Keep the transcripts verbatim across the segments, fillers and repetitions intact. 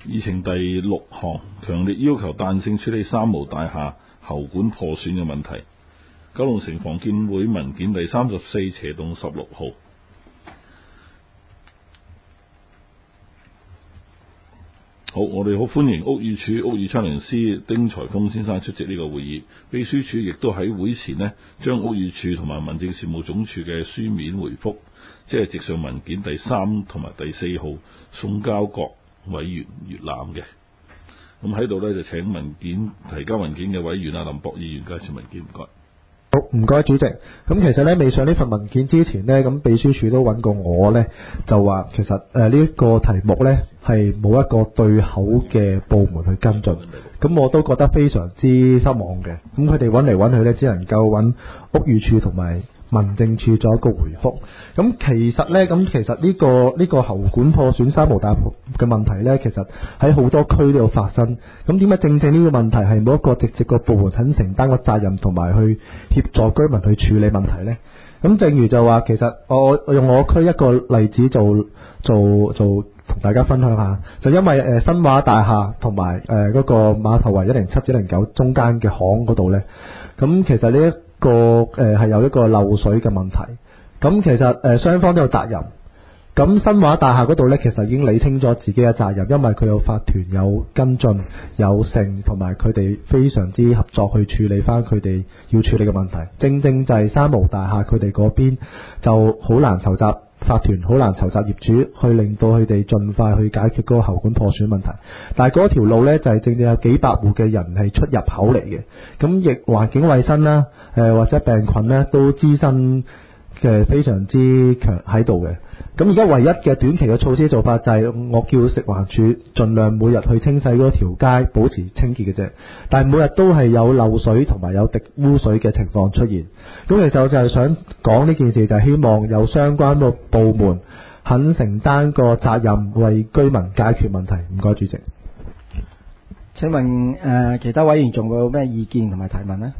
議程第六項，強烈要求彈性處理三無大廈喉管破損嘅問題。九龍城房建會文件第三十四斜洞十六號。好，我哋好歡迎屋宇署屋宇測量師丁財峰先生出席呢個會議。秘書處亦都喺會前呢，將屋宇署同埋民政事務總署嘅書面回覆，即係直上文件第三同埋第四號送交各委員閱覽嘅。咁喺度呢，就請文件提交文件嘅委員啊林博議員介紹文件，唔該。 好，唔該主席。咁其實咧，未上呢份文件之前呢，咁秘書處都揾過我呢，就話其實誒呢一個題目呢係冇一個對口嘅部門去跟進，咁我都覺得非常之失望嘅。咁佢哋揾嚟揾去呢，只能夠揾屋宇署同埋民政處做一個回覆。咁其實呢，咁其實呢、呢個呢、呢個喉管破損三無大廈嘅問題呢，其實喺好多區都有發生。咁點解正正呢個問題係冇一個直接個部門肯承擔個責任同埋去協助居民去處理問題呢？咁正如就話，其實我我用我區一個例子做做做同大家分享下，就因為誒、呃、新華大廈同埋誒嗰個碼頭圍一零七至一零九中間嘅巷嗰度呢，咁其實呢、呢、一個誒係、呃、有一個漏水嘅問題。咁其實誒、呃、雙方都有責任。咁新華大廈嗰度呢，其實已經理清咗自己嘅責任，因為佢有法團有跟進有成，同埋佢哋非常之合作去處理翻佢哋要處理嘅問題。正正就係三無大廈佢哋嗰邊就好難籌集法團，好難籌集業主去令到佢哋盡快去解決嗰個喉管破損問題。但係嗰條路呢，就係、是、正正有幾百戶嘅人係出入口嚟嘅，咁亦環境衛生啦，誒、呃、或者病菌呢，都滋生嘅非常之強喺度嘅。咁而家唯一嘅短期嘅措施做法就係我叫食環署盡量每日去清洗嗰條街，保持清潔嘅啫。但係每日都係有漏水同埋有滴污水嘅情況出現。咁其實我就係想講呢件事，就係希望有相關嘅部門肯承擔個責任，為居民解決問題。唔該，主席。 請問誒、呃、其他委員仲有咩意見同埋提問呢？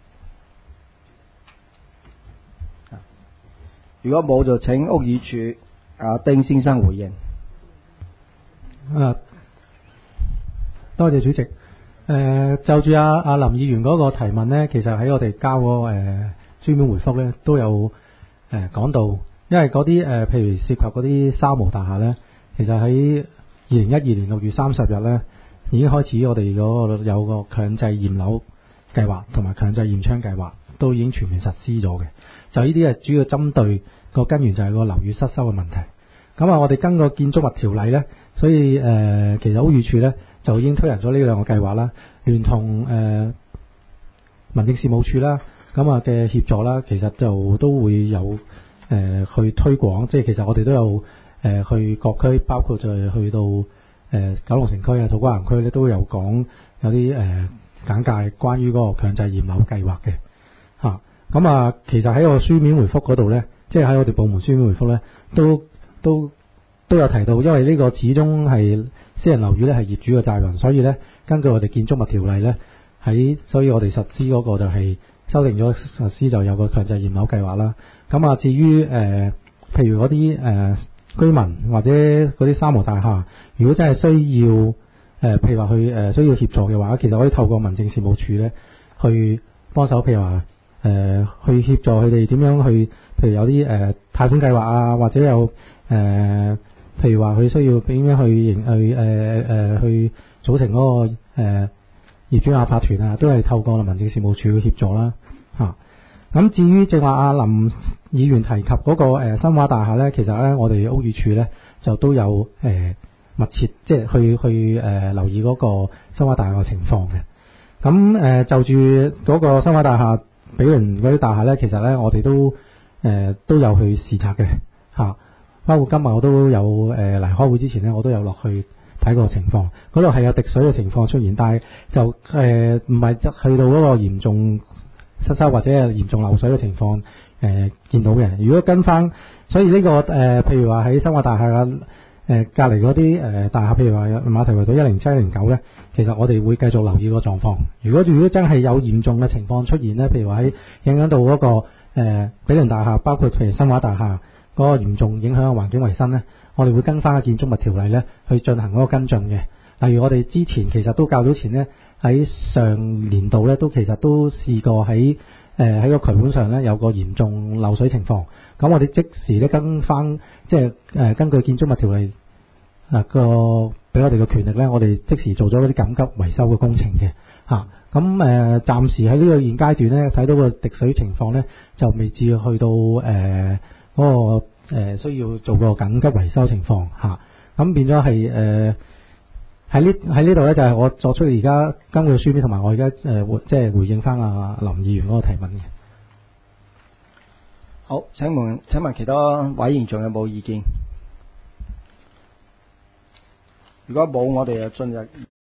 如果冇，就請屋宇署阿丁先生回應。 啊，多謝主席。誒、呃，就住阿阿林議員嗰個提問呢，其實喺我哋交個誒書面回覆呢都有誒講、呃、到，因為嗰啲誒譬如涉及嗰啲三無大廈呢，其實喺二零一二年六月三十日呢已經開始，我哋嗰個有個強制驗樓計劃同埋強制驗窗計劃都已經全面實施咗嘅。就呢啲係主要針對個根源就係個樓宇失修嘅問題。咁啊，我哋跟個建築物條例呢，所以誒、呃、其實屋宇署呢就已經推行咗呢兩個計劃啦，聯同誒、呃、民政事務處啦，咁啊嘅協助啦，其實就都會有誒、呃、去推廣，即係其實我哋都有誒、呃、去各區，包括就係去到誒、呃、九龍城區啊、土瓜灣區咧，都有講有啲誒、呃、簡介關於嗰個強制驗樓計劃嘅嚇。咁啊，其實喺個書面回覆嗰度呢，即係喺我哋部門書面回覆呢，都都都有提到，因為呢個始終係私人樓宇呢係業主嘅責任，所以呢，根據我哋建築物條例呢，喺所以我哋實施嗰個就係修訂咗實施就有個強制驗樓計劃啦。咁啊，至於誒、呃，譬如嗰啲誒居民或者嗰啲三無大廈，如果真係需要誒、呃，譬如話去誒、呃、需要協助嘅話，其實可以透過民政事務處呢去幫手，譬如話。誒、呃、去協助佢哋點樣去，譬如有啲誒、呃、貸款計劃啊，或者有誒、呃，譬如話佢需要點樣去營去誒誒、呃、去組成嗰、那個誒、呃、業主立法團啊，都係透過民政事務處去協助啦嚇。咁、啊、至於正話阿林議員提及嗰、那個、呃、新華大廈咧，其實咧我哋屋宇署咧就都有誒、呃、密切即係去去誒、呃、留意嗰個新華大廈嘅情況嘅。咁誒、呃、就住嗰個新華大廈。比鄰嗰啲大廈咧，其實咧我哋都誒、呃、都有去視察嘅嚇，包括今日我都有誒嚟、呃、開會之前咧，我都有落去睇個情況。嗰度係有滴水嘅情況出現，但係就誒唔係去到嗰個嚴重失修或者係嚴重漏水嘅情況誒、呃、見到嘅。如果跟翻，所以呢、這個誒、呃、譬如話喺新華大廈嘅誒隔離嗰啲誒大廈，譬如話馬頭圍道一零七一零九咧。其實我哋會繼續留意個狀況。如果如果真係有嚴重嘅情況出現呢，譬如話喺影響到嗰、那個誒、呃、比鄰大廈，包括譬如新華大廈嗰個嚴重影響嘅環境衞生呢，我哋會跟翻個建築物條例呢去進行嗰個跟進嘅例如我哋之前其實都較早前呢，喺上年度呢，都其實都試過喺誒喺個渠管上呢，有個嚴重漏水情況。咁我哋即時咧跟翻即係誒根據建築物條例啊個俾我哋嘅權力呢，我哋即時做咗嗰啲緊急維修嘅工程嘅嚇。咁誒暫時喺呢個現階段呢，睇到個滴水情況呢，就未至去到誒嗰、呃嗰個、呃、需要做個緊急維修情況嚇。咁、啊、變咗係誒喺呢喺呢度呢，就係、是、我作出而家根據書面同埋我而家誒回即係回應翻阿林議員嗰個提問嘅。 好，請問請問其他委員仲有冇意見？如果冇，我哋就進入